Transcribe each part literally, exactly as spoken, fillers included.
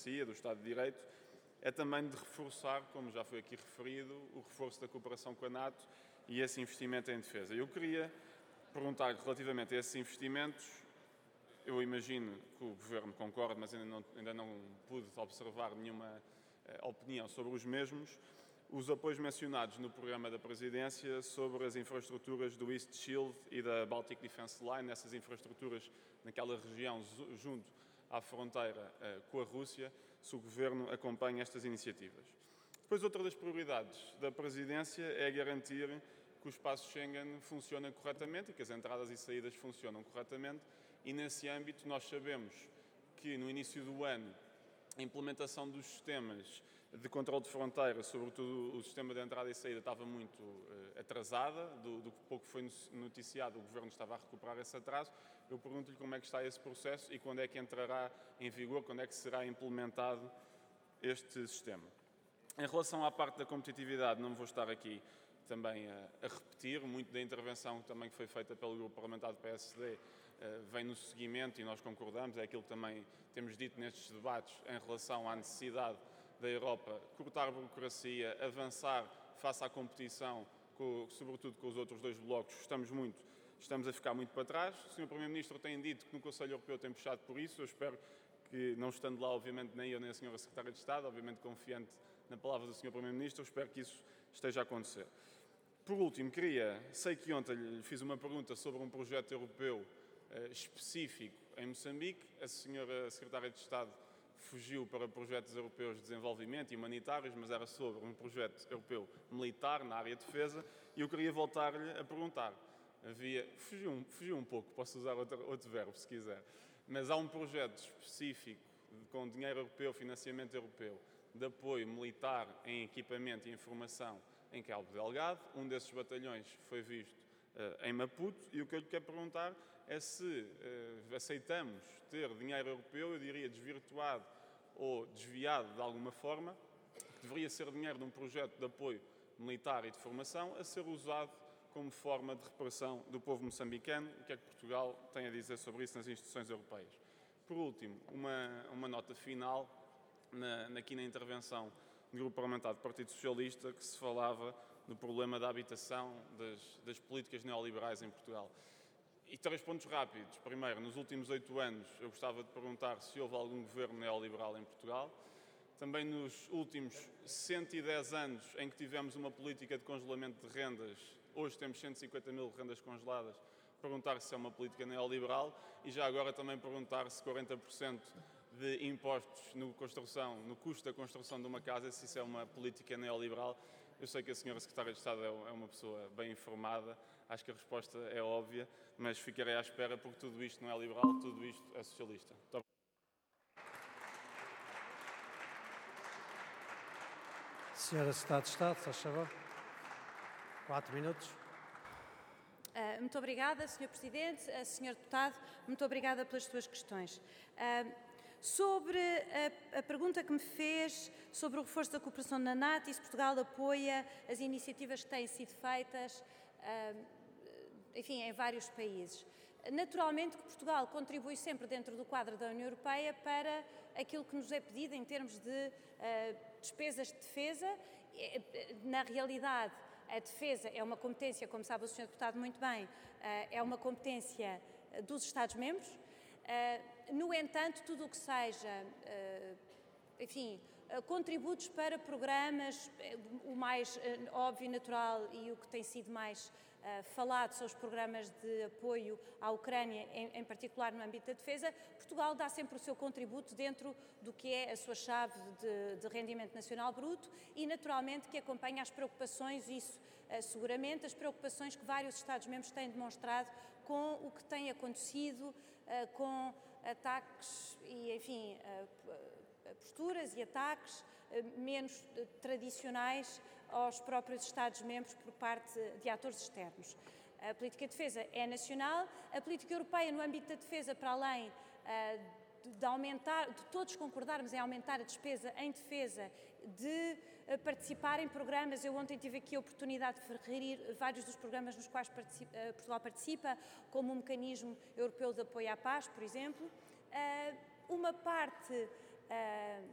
democracia, do Estado de Direito, é também de reforçar, como já foi aqui referido, o reforço da cooperação com a NATO e esse investimento em defesa. Eu queria perguntar relativamente a esses investimentos. Eu imagino que o Governo concorde, mas ainda não, ainda não pude observar nenhuma eh, opinião sobre os mesmos. Os apoios mencionados no programa da Presidência sobre as infraestruturas do East Shield e da Baltic Defence Line, essas infraestruturas naquela região junto à fronteira eh, com a Rússia, se o Governo acompanha estas iniciativas. Depois, outra das prioridades da Presidência é garantir que o espaço Schengen funciona corretamente e que as entradas e saídas funcionam corretamente, e nesse âmbito nós sabemos que no início do ano a implementação dos sistemas de controle de fronteira, sobretudo o sistema de entrada e saída, estava muito uh, atrasada, do, do que pouco foi noticiado, o Governo estava a recuperar esse atraso. Eu pergunto-lhe como é que está esse processo e quando é que entrará em vigor, quando é que será implementado este sistema. Em relação à parte da competitividade, não vou estar aqui também a, a repetir, muito da intervenção também que foi feita pelo Grupo Parlamentar do P S D uh, vem no seguimento e nós concordamos, é aquilo que também temos dito nestes debates em relação à necessidade da Europa cortar a burocracia, avançar face à competição, com, sobretudo com os outros dois blocos, estamos, muito, estamos a ficar muito para trás. O senhor Primeiro-Ministro tem dito que no Conselho Europeu tem puxado por isso, eu espero que, não estando lá, obviamente, nem eu nem a senhora Secretária de Estado, obviamente confiante na palavra do senhor Primeiro-Ministro, espero que isso esteja a acontecer. Por último, queria, sei que ontem lhe fiz uma pergunta sobre um projeto europeu eh, específico em Moçambique, a senhora Secretária de Estado fugiu para projetos europeus de desenvolvimento e humanitários, mas era sobre um projeto europeu militar na área de defesa, e eu queria voltar-lhe a perguntar. Havia, fugiu, um, fugiu um pouco, posso usar outro, outro verbo se quiser, mas há um projeto específico com dinheiro europeu, financiamento europeu, de apoio militar em equipamento e informação em Cabo Delgado. Um desses batalhões foi visto uh, em Maputo, e o que eu lhe quero perguntar é se uh, aceitamos ter dinheiro europeu, eu diria desvirtuado ou desviado de alguma forma, que deveria ser dinheiro de um projeto de apoio militar e de formação, a ser usado como forma de repressão do povo moçambicano. O que é que Portugal tem a dizer sobre isso nas instituições europeias? Por último, uma, uma nota final, na, aqui na intervenção do Grupo Parlamentar do Partido Socialista, que se falava do problema da habitação, das, das políticas neoliberais em Portugal. E três pontos rápidos. Primeiro, nos últimos oito anos, eu gostava de perguntar se houve algum governo neoliberal em Portugal. Também nos últimos cento e dez anos em que tivemos uma política de congelamento de rendas, hoje temos cento e cinquenta mil rendas congeladas, perguntar se é uma política neoliberal, e já agora também perguntar se quarenta por cento de impostos no, construção, no custo da construção de uma casa, se isso é uma política neoliberal. Eu sei que a senhora Secretária de Estado é uma pessoa bem informada, acho que a resposta é óbvia, mas ficarei à espera, porque tudo isto não é liberal, tudo isto é socialista. Muito Senhora Secretária de Estado, faz favor. Quatro minutos. Uh, muito obrigada, senhor Presidente. Uh, senhor Deputado, muito obrigada pelas suas questões. Uh, sobre a, a pergunta que me fez sobre o reforço da cooperação na NATO e se Portugal apoia as iniciativas que têm sido feitas, uh, enfim, em vários países. Naturalmente que Portugal contribui sempre dentro do quadro da União Europeia para aquilo que nos é pedido em termos de uh, despesas de defesa. Na realidade, a defesa é uma competência, como sabe o senhor Deputado muito bem, uh, é uma competência dos Estados-membros. Uh, no entanto, tudo o que seja, uh, enfim, uh, contributos para programas, uh, o mais uh, óbvio e natural e o que tem sido mais uh, falado são os programas de apoio à Ucrânia, em, em particular no âmbito da defesa. Portugal dá sempre o seu contributo dentro do que é a sua chave de, de rendimento nacional bruto e, naturalmente, que acompanha as preocupações, isso uh, seguramente, as preocupações que vários Estados-membros têm demonstrado com o que tem acontecido, uh, com ataques e, enfim, uh, posturas e ataques menos tradicionais aos próprios Estados-membros por parte de atores externos. A política de defesa é nacional, a política europeia no âmbito da defesa, para além de aumentar, de todos concordarmos em aumentar a despesa em defesa, de participar em programas. Eu ontem tive aqui a oportunidade de referir vários dos programas nos quais participa, Portugal participa, como o Mecanismo Europeu de Apoio à Paz, por exemplo. Uma parte Uh,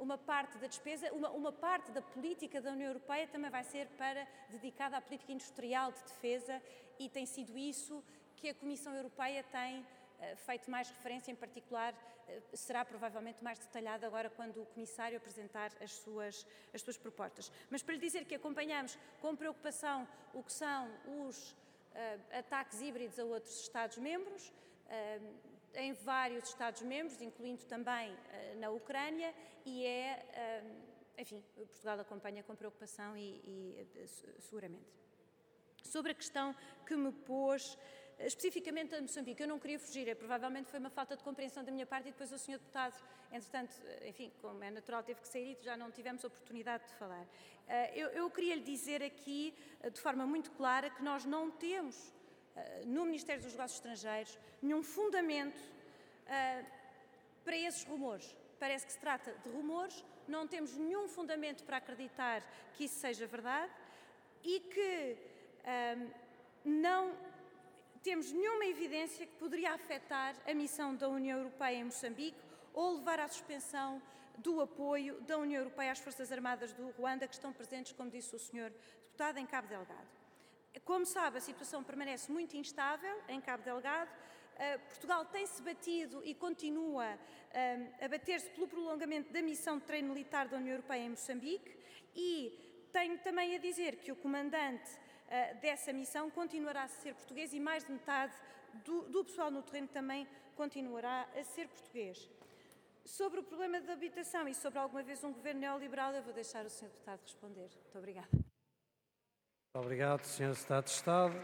uma parte da despesa, uma, uma parte da política da União Europeia também vai ser para, dedicada à política industrial de defesa, e tem sido isso que a Comissão Europeia tem uh, feito mais referência, em particular, uh, será provavelmente mais detalhado agora quando o Comissário apresentar as suas, as suas propostas. Mas para lhe dizer que acompanhamos com preocupação o que são os uh, ataques híbridos a outros Estados-membros, uh, em vários Estados-membros, incluindo também uh, na Ucrânia, e é, uh, enfim, Portugal acompanha com preocupação e, e uh, seguramente. Sobre a questão que me pôs, uh, especificamente a Moçambique, eu não queria fugir, é, provavelmente foi uma falta de compreensão da minha parte, e depois o senhor Deputado, entretanto, uh, enfim, como é natural, teve que sair e já não tivemos oportunidade de falar. Uh, eu, eu queria lhe dizer aqui, uh, de forma muito clara, que nós não temos no Ministério dos Negócios Estrangeiros nenhum fundamento uh, para esses rumores. Parece que se trata de rumores, não temos nenhum fundamento para acreditar que isso seja verdade e que uh, não temos nenhuma evidência que poderia afetar a missão da União Europeia em Moçambique ou levar à suspensão do apoio da União Europeia às Forças Armadas do Ruanda, que estão presentes, como disse o senhor Deputado, em Cabo Delgado. Como sabe, a situação permanece muito instável em Cabo Delgado. Uh, Portugal tem-se batido e continua uh, a bater-se pelo prolongamento da missão de treino militar da União Europeia em Moçambique, e tenho também a dizer que o comandante uh, dessa missão continuará a ser português, e mais de metade do, do pessoal no terreno também continuará a ser português. Sobre o problema da habitação e sobre alguma vez um governo neoliberal, eu vou deixar o senhor Deputado responder. Muito obrigada. Muito obrigado, senhora Secretária de Estado.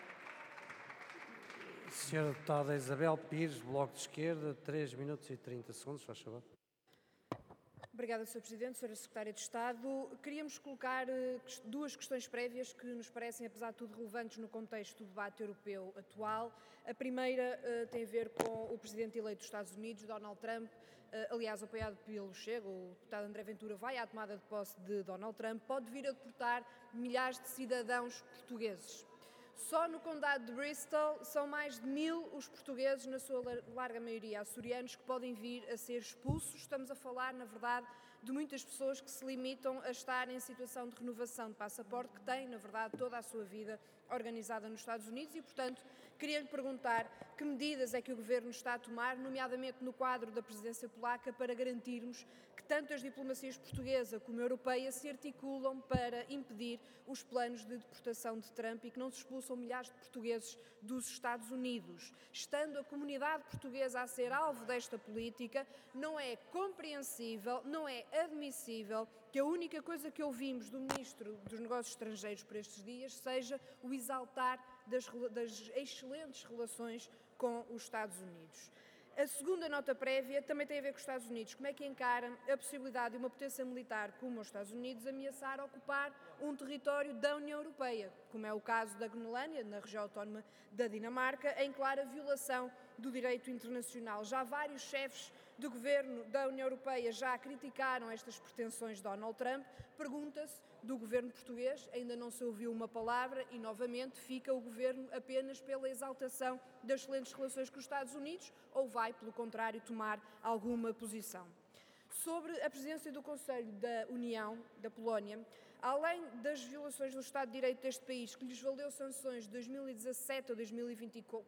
senhora Deputada Isabel Pires, Bloco de Esquerda, três minutos e trinta segundos, faz favor. Obrigada, senhor Presidente, senhora Secretária de Estado. Queríamos colocar duas questões prévias que nos parecem, apesar de tudo, relevantes no contexto do debate europeu atual. A primeira uh, tem a ver com o Presidente eleito dos Estados Unidos, Donald Trump, uh, aliás, apoiado pelo Chega. O deputado André Ventura vai à tomada de posse de Donald Trump, pode vir a deportar milhares de cidadãos portugueses. Só no condado de Bristol são mais de mil os portugueses, na sua larga maioria açorianos, que podem vir a ser expulsos. Estamos a falar, na verdade, de muitas pessoas que se limitam a estar em situação de renovação de passaporte, que têm, na verdade, toda a sua vida organizada nos Estados Unidos, e, portanto, queria-lhe perguntar que medidas é que o Governo está a tomar, nomeadamente no quadro da presidência polaca, para garantirmos que tanto as diplomacias portuguesa como europeia se articulam para impedir os planos de deportação de Trump e que não se expulsam milhares de portugueses dos Estados Unidos. Estando a comunidade portuguesa a ser alvo desta política, não é compreensível, não é admissível que a única coisa que ouvimos do Ministro dos Negócios Estrangeiros por estes dias seja o exaltar das, das excelentes relações com os Estados Unidos. A segunda nota prévia também tem a ver com os Estados Unidos. Como é que encara a possibilidade de uma potência militar como os Estados Unidos ameaçar ocupar um território da União Europeia, como é o caso da Groenlândia, na região autónoma da Dinamarca, em clara violação do direito internacional? Já vários chefes de governo da União Europeia já criticaram estas pretensões de Donald Trump. Pergunta-se, do governo português ainda não se ouviu uma palavra e, novamente, fica o governo apenas pela exaltação das excelentes relações com os Estados Unidos, ou vai, pelo contrário, tomar alguma posição? Sobre a presidência do Conselho da União, da Polónia, além das violações do Estado de Direito deste país, que lhes valeu sanções de dois mil e dezassete a dois mil e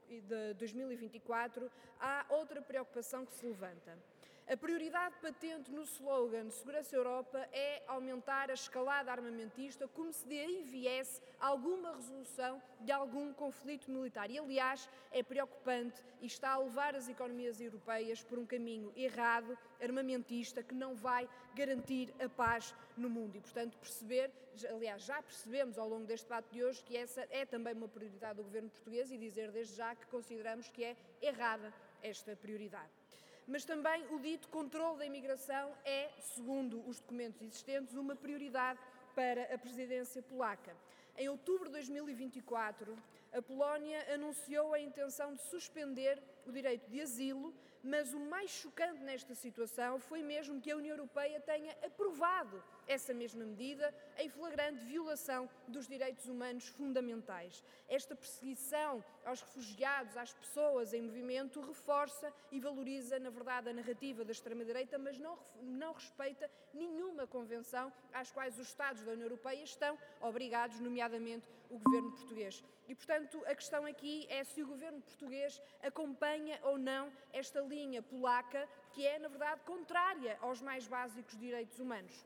vinte e quatro, há outra preocupação que se levanta. A prioridade patente no slogan Segurança Europa é aumentar a escalada armamentista, como se daí viesse alguma resolução de algum conflito militar. E, aliás, é preocupante e está a levar as economias europeias por um caminho errado, armamentista, que não vai garantir a paz no mundo. E, portanto, perceber, aliás, já percebemos ao longo deste debate de hoje que essa é também uma prioridade do governo português, e dizer desde já que consideramos que é errada esta prioridade. Mas também o dito controle da imigração é, segundo os documentos existentes, uma prioridade para a presidência polaca. Em outubro de dois mil e vinte e quatro, a Polónia anunciou a intenção de suspender o direito de asilo, Mas o mais chocante nesta situação foi mesmo que a União Europeia tenha aprovado essa mesma medida em flagrante violação dos direitos humanos fundamentais. Esta perseguição aos refugiados, às pessoas em movimento, reforça e valoriza, na verdade, a narrativa da extrema-direita, mas não, não respeita nenhuma convenção às quais os Estados da União Europeia estão obrigados, nomeadamente o governo português. E, portanto, a questão aqui é se o governo português acompanha ou não esta linha polaca, que é, na verdade, contrária aos mais básicos direitos humanos.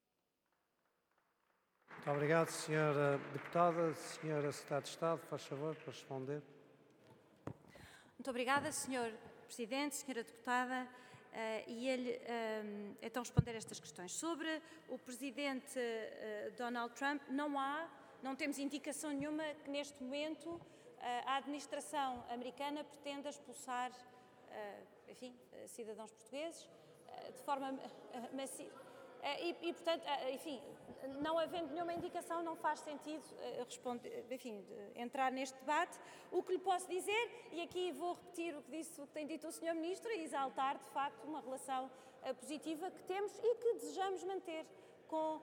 Muito obrigado, senhora Deputada. Senhora Secretária de Estado, faz favor, para responder. Muito obrigada, senhor Presidente, senhora Deputada. Uh, e ele, uh, então, responder a estas questões. Sobre o Presidente uh, Donald Trump, não há, não temos indicação nenhuma que neste momento uh, a administração americana pretenda expulsar, uh, enfim, uh, cidadãos portugueses uh, de forma uh, massiva. E, e, portanto, enfim, não havendo nenhuma indicação, não faz sentido responder, enfim, entrar neste debate. O que lhe posso dizer, e aqui vou repetir o que, disse, o que tem dito o senhor Ministro, é exaltar, de facto, uma relação uh, positiva que temos e que desejamos manter com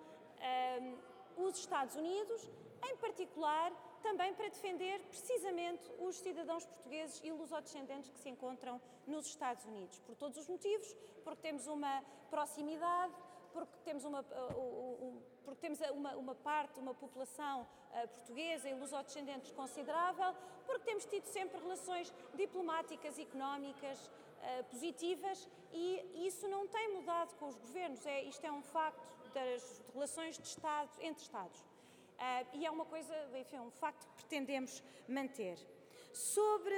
uh, os Estados Unidos, em particular também para defender precisamente os cidadãos portugueses e lusodescendentes que se encontram nos Estados Unidos. Por todos os motivos, porque temos uma proximidade, porque temos uma, uh, uh, uh, porque temos uma, uma parte, uma população uh, portuguesa e lusodescendentes considerável, porque temos tido sempre relações diplomáticas e económicas uh, positivas e isso não tem mudado com os governos. É, isto é um facto das relações de Estado, entre Estados. Uh, e é uma coisa, enfim, um facto que pretendemos manter. Sobre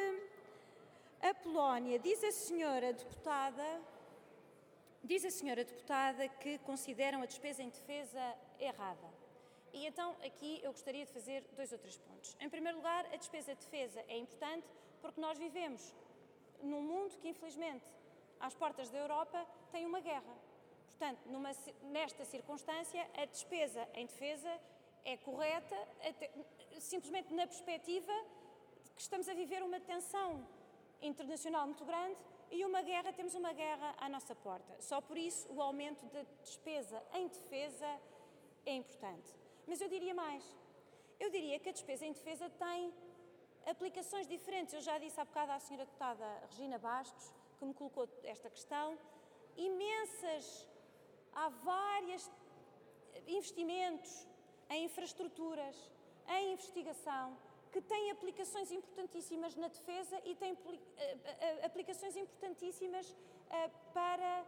a Polónia, diz a senhora deputada... Diz a senhora deputada que consideram a despesa em defesa errada. E então aqui eu gostaria de fazer dois ou três pontos. Em primeiro lugar, a despesa de defesa é importante porque nós vivemos num mundo que, infelizmente, às portas da Europa, tem uma guerra. Portanto, numa, nesta circunstância, a despesa em defesa é correta, até, simplesmente na perspectiva de que estamos a viver uma tensão internacional muito grande e uma guerra, temos uma guerra à nossa porta. Só por isso o aumento da despesa em defesa é importante. Mas eu diria mais. Eu diria que a despesa em defesa tem aplicações diferentes. Eu já disse há bocado à senhora deputada Regina Bastos, que me colocou esta questão, imensas, há vários investimentos em infraestruturas, em investigação, que têm aplicações importantíssimas na defesa e têm aplicações importantíssimas para,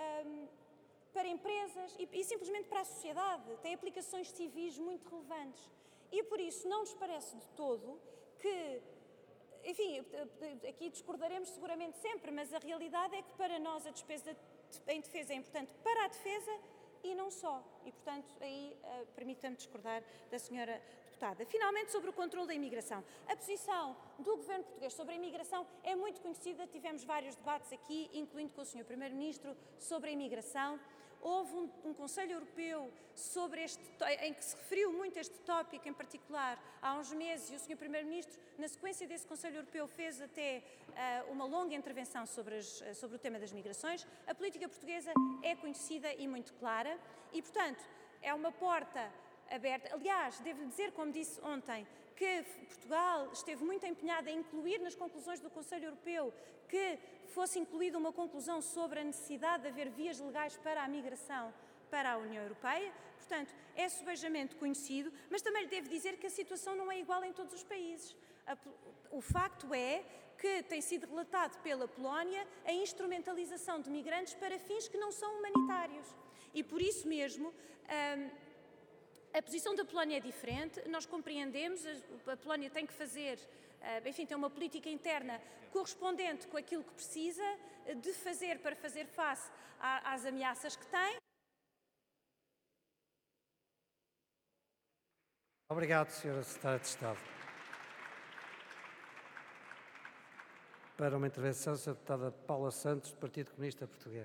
para empresas e, e simplesmente para a sociedade. Têm aplicações civis muito relevantes. E por isso não nos parece de todo que, enfim, aqui discordaremos seguramente sempre, mas a realidade é que para nós a despesa em defesa é importante para a defesa e não só. E, portanto, aí uh, permita-me discordar da senhora deputada. Finalmente, sobre o controle da imigração. A posição do governo português sobre a imigração é muito conhecida. Tivemos vários debates aqui, incluindo com o senhor primeiro-ministro, sobre a imigração. Houve um, um Conselho Europeu sobre este, em que se referiu muito a este tópico em particular há uns meses e o senhor primeiro-ministro, na sequência desse Conselho Europeu, fez até uh, uma longa intervenção sobre, as, sobre o tema das migrações. A política portuguesa é conhecida e muito clara e, portanto, é uma porta aberta. Aliás, devo dizer, como disse ontem, que Portugal esteve muito empenhado em incluir nas conclusões do Conselho Europeu que fosse incluída uma conclusão sobre a necessidade de haver vias legais para a migração para a União Europeia. Portanto, é subejamente conhecido, mas também lhe devo dizer que a situação não é igual em todos os países. O facto é que tem sido relatado pela Polónia a instrumentalização de migrantes para fins que não são humanitários. E por isso mesmo, hum, a posição da Polónia é diferente, nós compreendemos, a Polónia tem que fazer, enfim, tem uma política interna correspondente com aquilo que precisa de fazer para fazer face às ameaças que tem. Obrigado, senhora Secretária de Estado. Para uma intervenção, a senhora deputada Paula Santos, do Partido Comunista Português.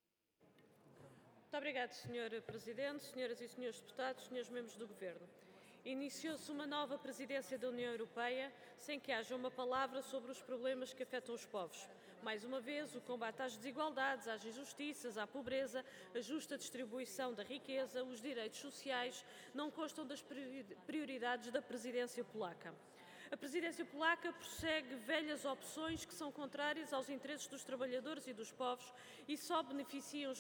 Muito obrigado, senhor Presidente, senhoras e senhores deputados, senhores membros do Governo. Iniciou-se uma nova presidência da União Europeia sem que haja uma palavra sobre os problemas que afetam os povos. Mais uma vez, o combate às desigualdades, às injustiças, à pobreza, a justa distribuição da riqueza, os direitos sociais não constam das prioridades da presidência polaca. A presidência polaca prossegue velhas opções que são contrárias aos interesses dos trabalhadores e dos povos e só beneficiam